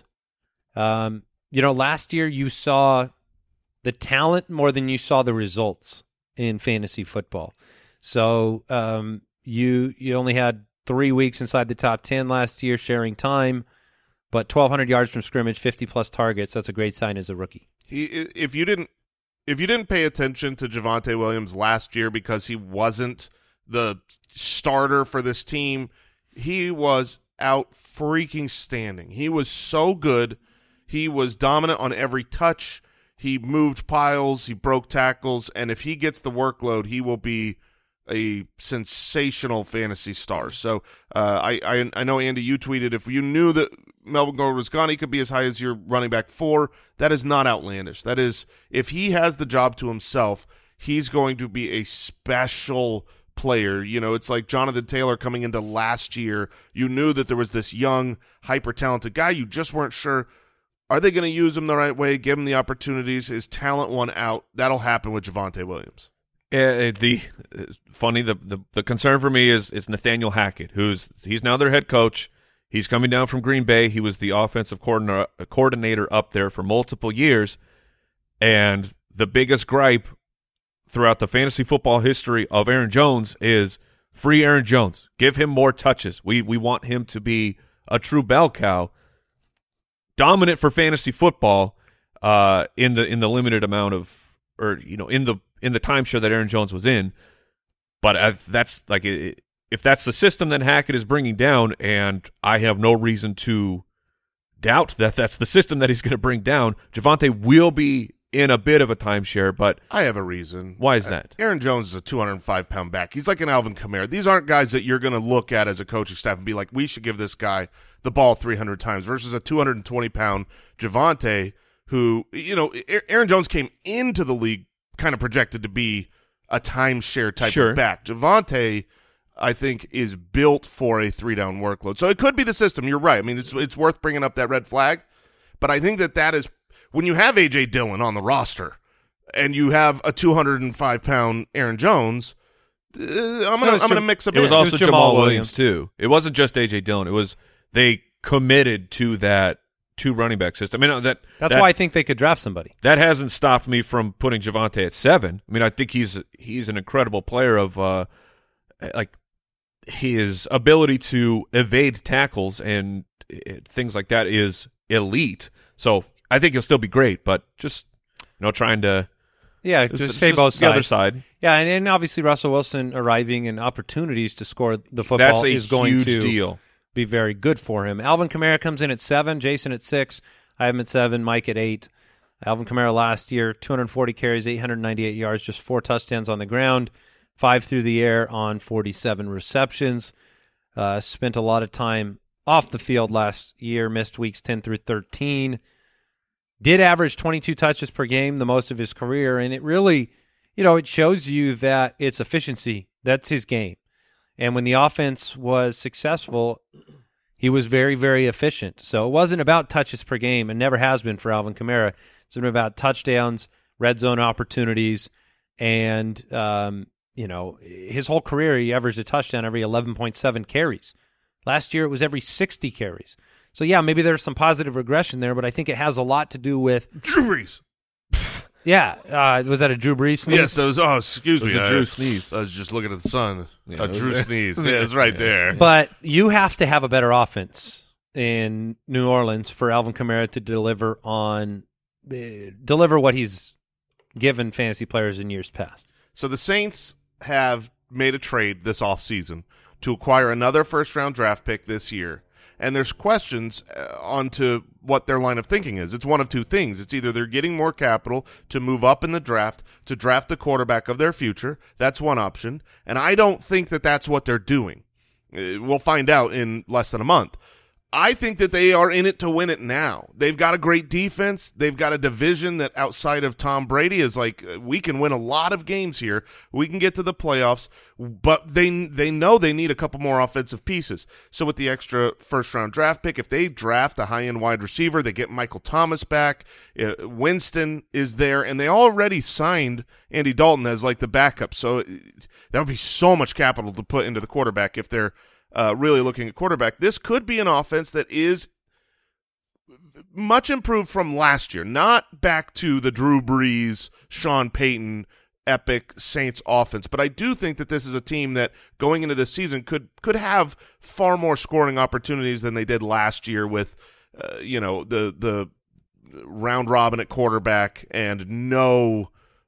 Last year you saw the talent more than you saw the results in fantasy football. So you only had 3 weeks inside the top 10 last year sharing time, but 1,200 yards from scrimmage, 50-plus targets. That's a great sign as a rookie. If you didn't if you didn't pay attention to Javonte Williams last year because he wasn't the starter for this team, he was out freaking standing. He was so good. He was dominant on every touch. He moved piles. He broke tackles. And if he gets the workload, he will be a sensational fantasy star. So I know, Andy, you tweeted, if you knew that Melvin Gordon was gone, he could be as high as your running back 4. That is not outlandish. That is, if he has the job to himself, he's going to be a special player. You know, it's like Jonathan Taylor coming into last year. You knew that there was this young, hyper-talented guy. You just weren't sure, are they going to use him the right way, give him the opportunities? Is talent won out? That'll happen with Javonte Williams. The concern for me is Nathaniel Hackett, he's now their head coach. He's coming down from Green Bay. He was the offensive coordinator up there for multiple years, and the biggest gripe throughout the fantasy football history of Aaron Jones is free Aaron Jones. Give him more touches. We want him to be a true bell cow, dominant for fantasy football in the limited amount of, or in the timeshare that Aaron Jones was in. But if that's the system that Hackett is bringing down, and I have no reason to doubt that that's the system that he's going to bring down, Javonte will be in a bit of a timeshare. But I have a reason. Why is that? Aaron Jones is a 205-pound back. He's like an Alvin Kamara. These aren't guys that you're going to look at as a coaching staff and be like, we should give this guy the ball 300 times versus a 220-pound Javonte who, Aaron Jones came into the league kind of projected to be a timeshare type of back. Javonte, I think, is built for a 3-down workload. So it could be the system. You're right. I mean, it's worth bringing up that red flag. But I think that is when you have A.J. Dillon on the roster and you have a 205-pound Aaron Jones, I'm gonna mix up. It was also Jamal Williams too. It wasn't just A.J. Dillon. It was they committed to that 2 running back system. I mean, that's why I think they could draft somebody. That hasn't stopped me from putting Javonte at 7. I mean, I think he's an incredible player of his ability to evade tackles and things like that is elite. So I think he'll still be great, but just trying to just say both sides. The other side. Yeah, and obviously Russell Wilson arriving and opportunities to score the football is going to be very good for him. Alvin Kamara comes in at 7, Jason at 6, I have him at 7, Mike at 8. Alvin Kamara last year, 240 carries, 898 yards, just 4 touchdowns on the ground, 5 through the air on 47 receptions. Spent a lot of time off the field last year, missed weeks 10 through 13. Did average 22 touches per game, the most of his career, and it really, it shows you that it's efficiency. That's his game. And when the offense was successful, he was very, very efficient. So it wasn't about touches per game, and never has been for Alvin Kamara. It's been about touchdowns, red zone opportunities, and his whole career he averaged a touchdown every 11.7 carries. Last year it was every 60 carries. So yeah, maybe there's some positive regression there, but I think it has a lot to do with Drew Brees. Yeah, was that a Drew Brees sneeze? Yes, it was. Oh, excuse me, it was a Drew sneeze. I was just looking at the sun. A Drew sneeze. Yeah, it's right there. But you have to have a better offense in New Orleans for Alvin Kamara to deliver what he's given fantasy players in years past. So the Saints have made a trade this offseason to acquire another first-round draft pick this year. And there's questions onto what their line of thinking is. It's one of two things. It's either they're getting more capital to move up in the draft, to draft the quarterback of their future. That's one option. And I don't think that that's what they're doing. We'll find out in less than a month. I think that they are in it to win it now. They've got a great defense. They've got a division that outside of Tom Brady is like, we can win a lot of games here. We can get to the playoffs, but they know they need a couple more offensive pieces. So with the extra first-round draft pick, if they draft a high-end wide receiver, they get Michael Thomas back, Winston is there, and they already signed Andy Dalton as like the backup. So that would be so much capital to put into the quarterback if they're really looking at quarterback. This could be an offense that is much improved from last year, not back to the Drew Brees, Sean Payton, epic Saints offense. But I do think that this is a team that going into this season could have far more scoring opportunities than they did last year with, the round robin at quarterback and no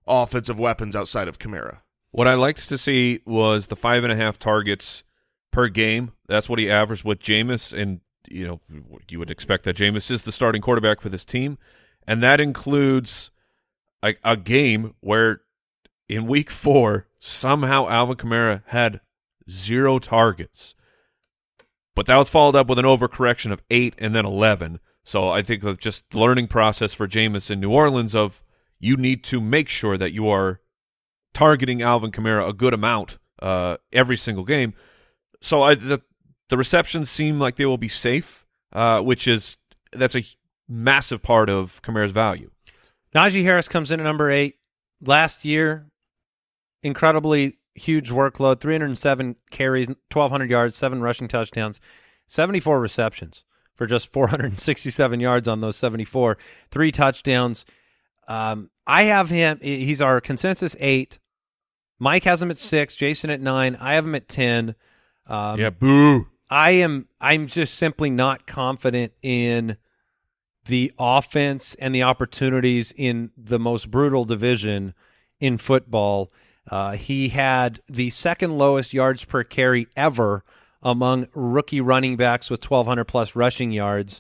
offensive weapons outside of Kamara. What I liked to see was the 5.5 targets per game. That's what he averaged with Jameis, and you would expect that Jameis is the starting quarterback for this team, and that includes a game where in Week 4 somehow Alvin Kamara had 0 targets, but that was followed up with an overcorrection of 8 and then 11. So I think of just the learning process for Jameis in New Orleans of you need to make sure that you are targeting Alvin Kamara a good amount every single game. So the receptions seem like they will be safe, that's a massive part of Kamara's value. Najee Harris comes in at number 8. Last year, incredibly huge workload, 307 carries, 1,200 yards, 7 rushing touchdowns, 74 receptions for just 467 yards on those 74, 3 touchdowns. I have him, he's our consensus 8. Mike has him at 6, Jason at 9. I have him at 10. Boo. I'm just simply not confident in the offense and the opportunities in the most brutal division in football. He had the second lowest yards per carry ever among rookie running backs with 1,200-plus rushing yards.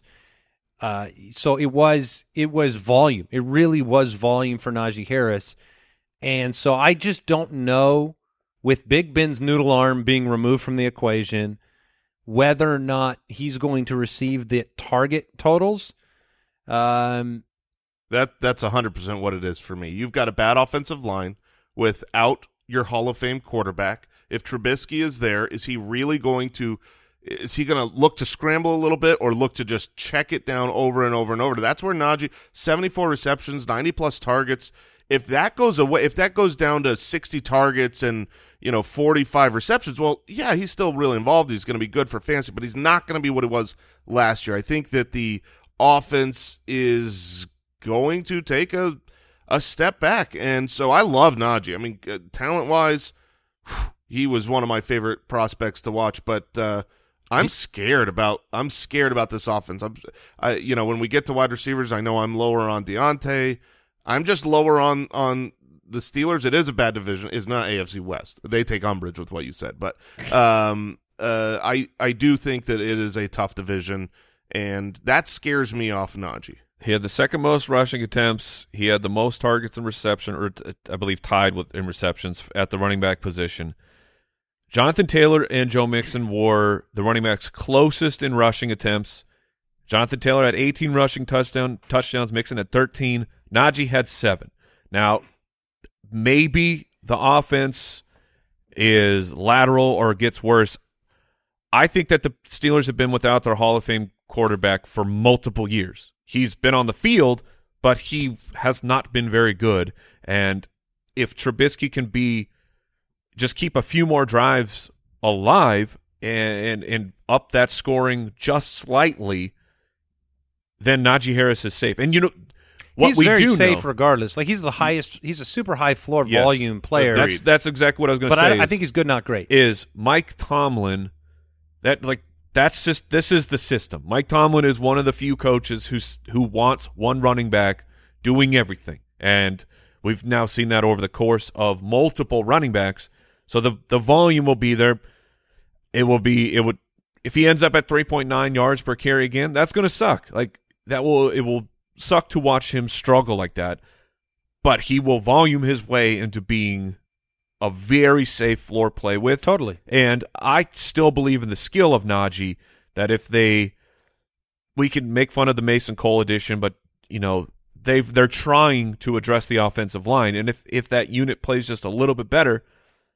So it was volume. It really was volume for Najee Harris. And so I just don't know, with Big Ben's noodle arm being removed from the equation, whether or not he's going to receive the target totals. That's 100% what it is for me. You've got a bad offensive line without your Hall of Fame quarterback. If Trubisky is there, is he going to look to scramble a little bit or look to just check it down over and over and over? That's where Najee, 74 receptions, 90-plus targets. If that goes away, if that goes down to 60 targets and 45 receptions, well, yeah, he's still really involved. He's going to be good for fantasy, but he's not going to be what it was last year. I think that the offense is going to take a step back, and so I love Najee. I mean, talent-wise, he was one of my favorite prospects to watch, but I'm scared about this offense. When we get to wide receivers, I know I'm lower on Deontay. I'm just lower on the Steelers. It is a bad division. It's not AFC West. They take umbrage with what you said, but I do think that it is a tough division, and that scares me off Najee. He had the second most rushing attempts. He had the most targets and reception, or I believe tied in receptions at the running back position. Jonathan Taylor and Joe Mixon were the running backs closest in rushing attempts. Jonathan Taylor had 18 rushing touchdowns, Mixon had 13. Najee had 7. Now, maybe the offense is lateral or gets worse. I think that the Steelers have been without their Hall of Fame quarterback for multiple years. He's been on the field, but he has not been very good. And if Trubisky can just keep a few more drives alive and up that scoring just slightly, then Najee Harris is safe. And he's very safe regardless. Like, he's the highest. He's a super high floor volume player. That's exactly what I was going to say. But I think he's good, not great. Is Mike Tomlin this is the system. Mike Tomlin is one of the few coaches who wants one running back doing everything, and we've now seen that over the course of multiple running backs. So the volume will be there. If he ends up at 3.9 yards per carry again, that's going to suck. Like, it will suck to watch him struggle like that, but he will volume his way into being a very safe floor play with. Totally. And I still believe in the skill of Najee, that we can make fun of the Mason Cole edition, but they're trying to address the offensive line, and if that unit plays just a little bit better,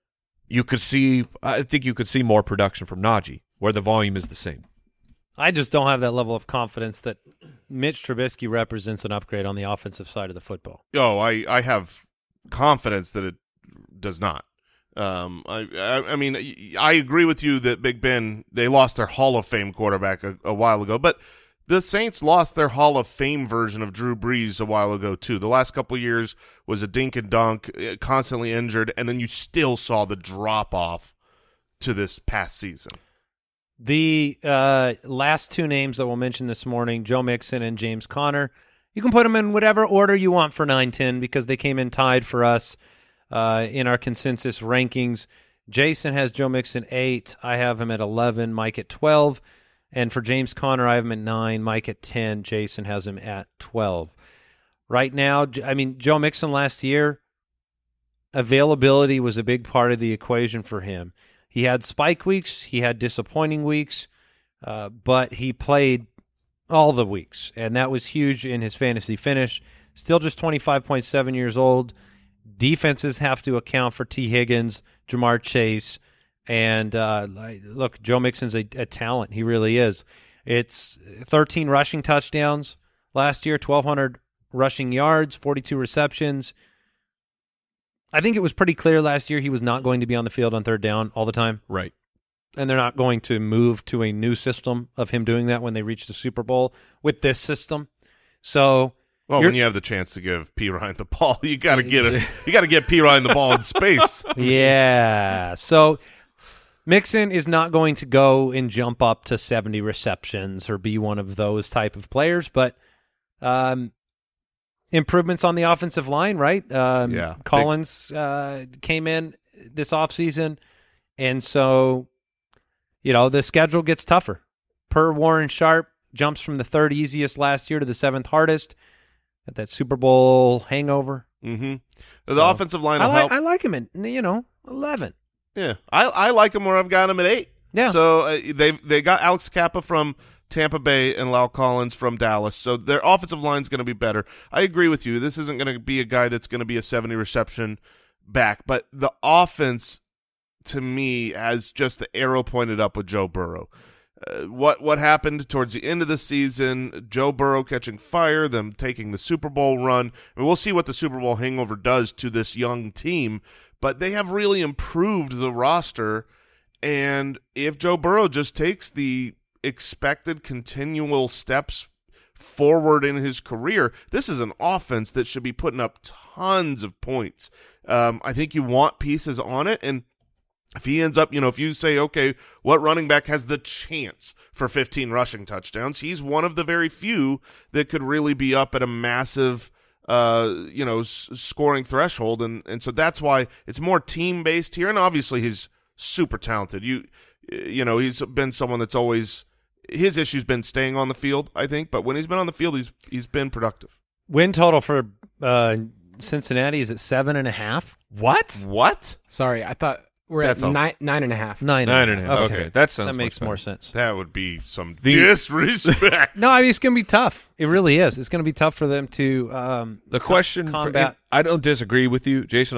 I think you could see more production from Najee where the volume is the same. I just don't have that level of confidence that Mitch Trubisky represents an upgrade on the offensive side of the football. Oh, I have confidence that it does not. I mean, I agree with you that Big Ben, they lost their Hall of Fame quarterback a while ago, but the Saints lost their Hall of Fame version of Drew Brees a while ago too. The last couple of years was a dink and dunk, constantly injured, and then you still saw the drop-off to this past season. The last two names that we'll mention this morning, Joe Mixon and James Conner, You can put them in whatever order you want for 9-10 because they came in tied for us in our consensus rankings. Jason has Joe Mixon 8. I have him at 11. Mike at 12. And for James Conner, I have him at 9. Mike at 10. Jason has him at 12. Right now, I mean, Joe Mixon last year, availability was a big part of the equation for him. He had spike weeks. He had disappointing weeks. But he played all the weeks, and that was huge in his fantasy finish. Still just 25.7 years old. Defenses have to account for T. Higgins, Jamar Chase, and look, Joe Mixon's a talent. He really is. It's 13 rushing touchdowns last year, 1,200 rushing yards, 42 receptions. I think it was pretty clear last year he was not going to be on the field on third down all the time. Right. And they're not going to move to a new system of him doing that when they reach the Super Bowl with this system. So, well, when you have the chance to give P. Ryan the ball, you got to get P. Ryan the ball in space. Yeah. So Mixon is not going to go and jump up to 70 receptions or be one of those type of players, but improvements on the offensive line, right? Collins came in this offseason, and so the schedule gets tougher. Per Warren Sharp, jumps from the third easiest last year to the seventh hardest. Got that Super Bowl hangover. Mm-hmm. The offensive line will help. I like him at 11. Yeah, I like him where I've got him at 8. Yeah. So they got Alex Kappa from Tampa Bay and La'el Collins from Dallas. So their offensive line is going to be better. I agree with you. This isn't going to be a guy that's going to be a 70 reception back, but the offense, to me, has just the arrow pointed up with Joe Burrow. What happened towards the end of the season, Joe Burrow catching fire, them taking the Super Bowl run. I mean, we'll see what the Super Bowl hangover does to this young team, but they have really improved the roster, and if Joe Burrow just takes the expected continual steps forward in his career, this is an offense that should be putting up tons of points. I think you want pieces on it, and if he ends up, if you say, okay, what running back has the chance for 15 rushing touchdowns, he's one of the very few that could really be up at a massive, scoring threshold. And so that's why it's more team-based here. And obviously he's super talented. He's been someone that's always – his issue's been staying on the field, I think. But when he's been on the field, he's been productive. Win total for Cincinnati is at 7.5. What? Sorry, I thought – we're at 9.5. 9.5. Okay, that makes more sense. That would be some disrespect. No, I mean, it's going to be tough. It really is. It's going to be tough for them to the question combat. I don't disagree with you, Jason,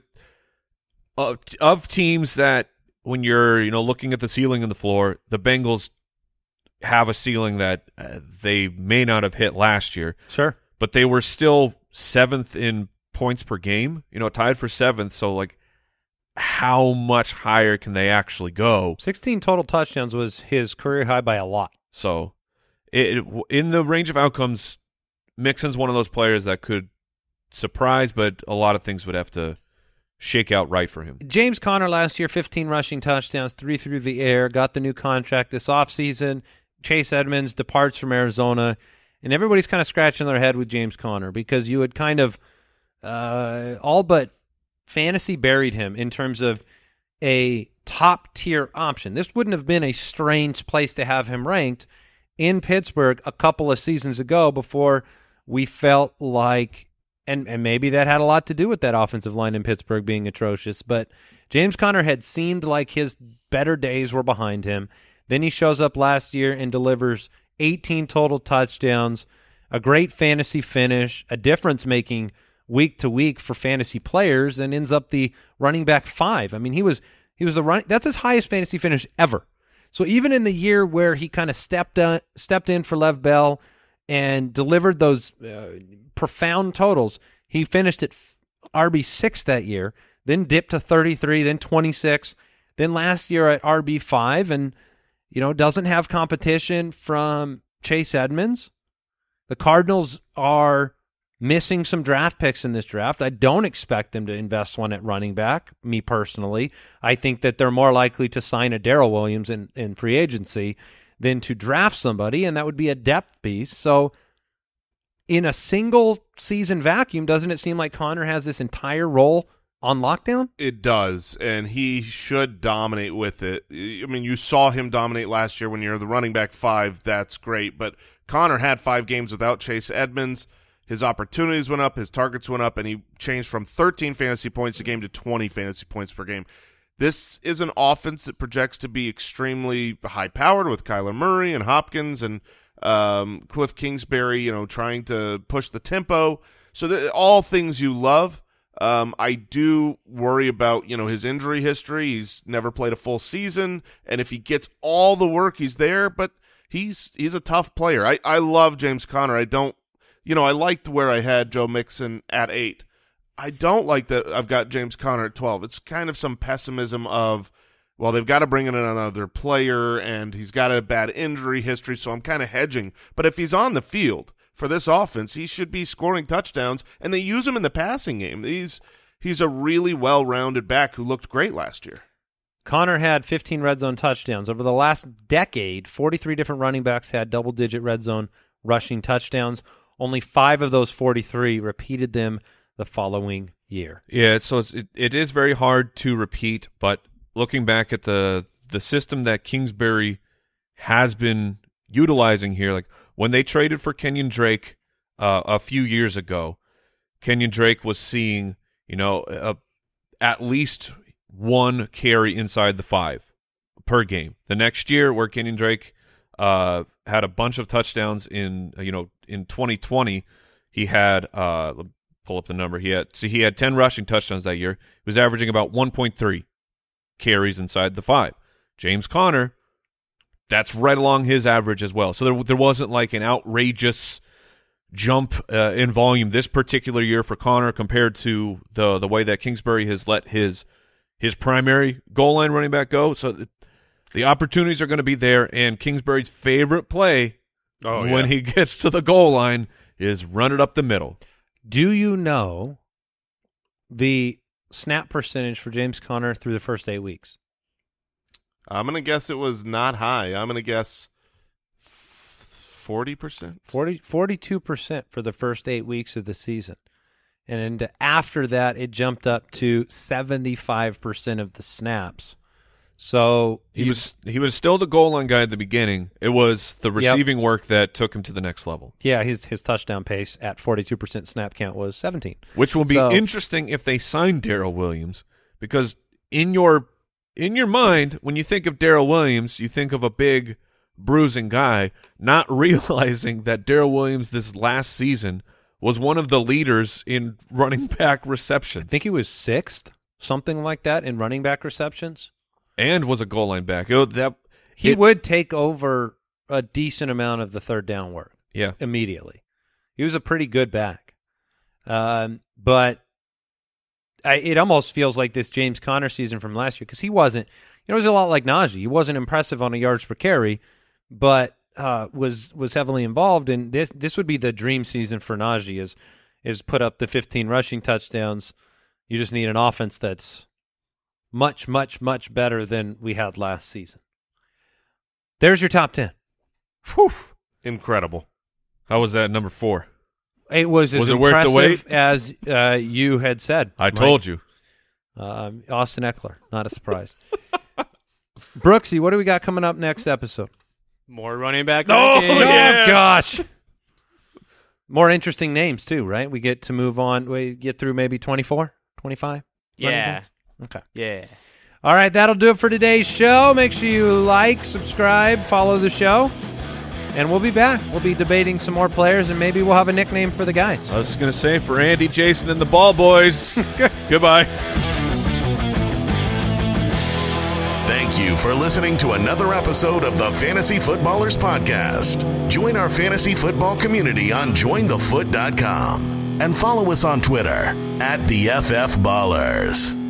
of teams that when you're looking at the ceiling and the floor, the Bengals have a ceiling that they may not have hit last year. Sure. But they were still 7th in points per game, tied for 7th. So, how much higher can they actually go? 16 total touchdowns was his career high by a lot. So, in the range of outcomes, Mixon's one of those players that could surprise, but a lot of things would have to shake out right for him. James Conner last year, 15 rushing touchdowns, 3 through the air, got the new contract this offseason. Chase Edmonds departs from Arizona, and everybody's kind of scratching their head with James Conner because you had kind of all but fantasy buried him in terms of a top-tier option. This wouldn't have been a strange place to have him ranked in Pittsburgh a couple of seasons ago before we felt like, and maybe that had a lot to do with that offensive line in Pittsburgh being atrocious, but James Conner had seemed like his better days were behind him. Then he shows up last year and delivers 18 total touchdowns, a great fantasy finish, a difference-making week to week for fantasy players, and ends up the running back 5. I mean, he was the running. That's his highest fantasy finish ever. So even in the year where he kind of stepped in for Lev Bell and delivered those profound totals, he finished at RB6 that year, then dipped to 33, then 26, then last year at RB5, and doesn't have competition from Chase Edmonds. The Cardinals are missing some draft picks in this draft. I don't expect them to invest one at running back, me personally. I think that they're more likely to sign a Darrell Williams in free agency than to draft somebody, and that would be a depth piece. So in a single season vacuum, doesn't it seem like Conner has this entire role on lockdown? It does, and he should dominate with it. I mean, you saw him dominate last year when you're the running back 5. That's great, but Conner had 5 games without Chase Edmonds. His opportunities went up, his targets went up, and he changed from 13 fantasy points a game to 20 fantasy points per game. This is an offense that projects to be extremely high-powered with Kyler Murray and Hopkins and Cliff Kingsbury, trying to push the tempo. So all things you love. I do worry about, his injury history. He's never played a full season, and if he gets all the work, he's there, but he's a tough player. I love James Conner. I don't, I liked where I had Joe Mixon at 8. I don't like that I've got James Conner at 12. It's kind of some pessimism of, well, they've got to bring in another player, and he's got a bad injury history, so I'm kind of hedging. But if he's on the field for this offense, he should be scoring touchdowns, and they use him in the passing game. He's a really well-rounded back who looked great last year. Conner had 15 red zone touchdowns. Over the last decade, 43 different running backs had double-digit red zone rushing touchdowns. Only 5 of those 43 repeated them the following year. Yeah, so it is very hard to repeat, but looking back at the system that Kingsbury has been utilizing here, like when they traded for Kenyon Drake a few years ago, Kenyon Drake was seeing, at least 1 carry inside the 5 per game. The next year, where Kenyon Drake had a bunch of touchdowns in 2020, he had pull up the number. He had 10 rushing touchdowns that year. He was averaging about 1.3 carries inside the 5. James Conner, that's right along his average as well. So there wasn't like an outrageous jump in volume this particular year for Conner compared to the way that Kingsbury has let his primary goal line running back go. So the opportunities are going to be there, and Kingsbury's favorite play when he gets to the goal line is run it up the middle. Do you know the snap percentage for James Conner through the first 8 weeks? I'm going to guess it was not high. I'm going to guess 40%. 42% for the first 8 weeks of the season. And after that, it jumped up to 75% of the snaps. So he was still the goal line guy at the beginning. It was the receiving work that took him to the next level. Yeah, his touchdown pace at 42% snap count was 17. Which will be interesting if they sign Darrell Williams, because in your mind, when you think of Darrell Williams, you think of a big bruising guy, not realizing that Darrell Williams this last season was one of the leaders in running back receptions. I think he was 6th, something like that, in running back receptions. And was a goal line back. He would take over a decent amount of the third down work. Yeah, immediately. He was a pretty good back. But it almost feels like this James Conner season from last year, because he wasn't, it was a lot like Najee. He wasn't impressive on a yards per carry, but was heavily involved. And this would be the dream season for Najee, is put up the 15 rushing touchdowns. You just need an offense that's much, much, much better than we had last season. There's your top 10. Whew. Incredible. How was that number 4? It was as worth the wait? As you had said. I told you. Austin Eckler, not a surprise. Brooksy, what do we got coming up next episode? More running back. Oh, gosh. More interesting names, too, right? We get to move on. We get through maybe 24, 25? Yeah. Okay. Yeah. All right, that'll do it for today's show. Make sure you like, subscribe, follow the show, and we'll be back. We'll be debating some more players, and maybe we'll have a nickname for the guys. I was going to say, for Andy, Jason, and the Ball Boys, goodbye. Thank you for listening to another episode of the Fantasy Footballers Podcast. Join our fantasy football community on jointhefoot.com and follow us on Twitter @TheFFBallers.